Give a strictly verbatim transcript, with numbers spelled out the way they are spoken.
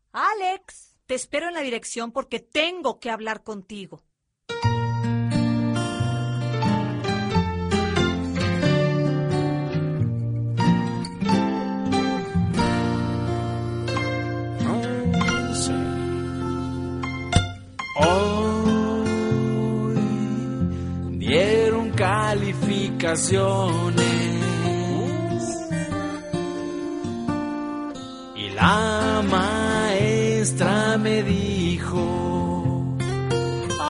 Alex, te espero en la dirección porque tengo que hablar contigo. Hoy dieron calificaciones y la maestra me dijo: